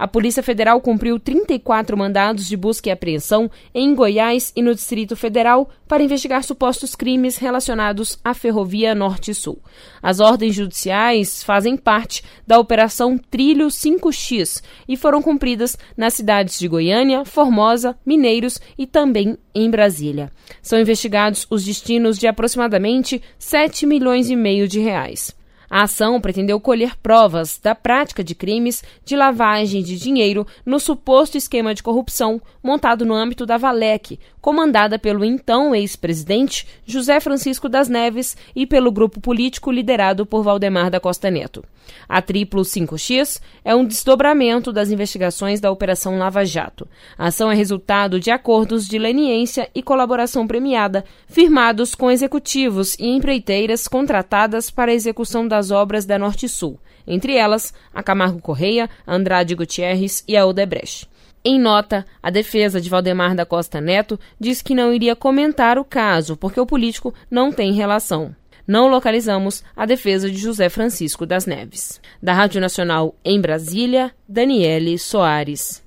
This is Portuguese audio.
A Polícia Federal cumpriu 34 mandados de busca e apreensão em Goiás e no Distrito Federal para investigar supostos crimes relacionados à Ferrovia Norte-Sul. As ordens judiciais fazem parte da Operação Trilho 5X e foram cumpridas nas cidades de Goiânia, Formosa, Mineiros e também em Brasília. São investigados os destinos de aproximadamente 7,5 milhões de reais. A ação pretendeu colher provas da prática de crimes de lavagem de dinheiro no suposto esquema de corrupção montado no âmbito da Valec, comandada pelo então ex-presidente José Francisco das Neves e pelo grupo político liderado por Valdemar da Costa Neto. A Triplo 5X é um desdobramento das investigações da Operação Lava Jato. A ação é resultado de acordos de leniência e colaboração premiada, firmados com executivos e empreiteiras contratadas para a execução das obras da Norte-Sul, entre elas a Camargo Correia, a Andrade Gutierrez e a Odebrecht. Em nota, a defesa de Valdemar da Costa Neto diz que não iria comentar o caso porque o político não tem relação. Não localizamos a defesa de José Francisco das Neves. Da Rádio Nacional em Brasília, Daniele Soares.